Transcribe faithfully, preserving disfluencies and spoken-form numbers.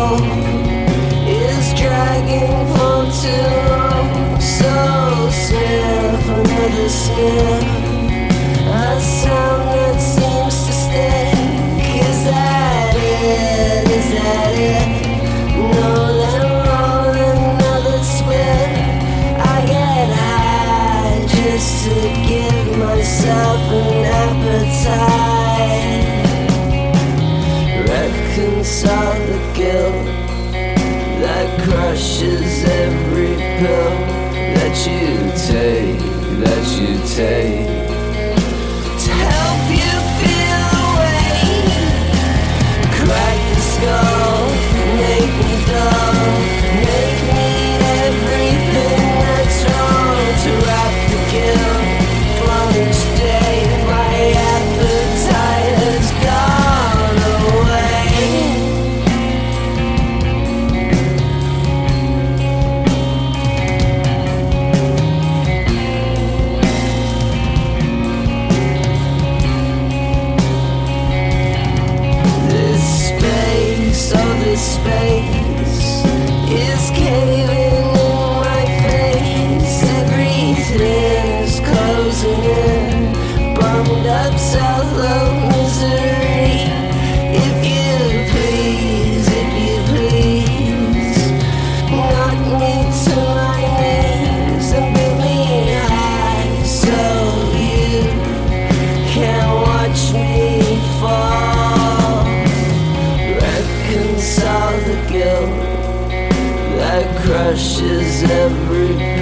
soul is dragging for too long. So sniff another sniff, a sound that seems to stick. Is that it? Is that it? No, then roll another swim. I get high just to give myself an appetite. Reconcile the guilt that crushes every pill that you take, that you take, to help you feel away. Crack the skull, make me dull, make me everything that's wrong. To wrap the guilt from each day, my appetite has gone away. Space is caving in my face. Everything's closing in, bummed up south of misery. If you please, if you please, knock me to my knees and build me high so you can watch me fall. Reconcile the guilt that crushes every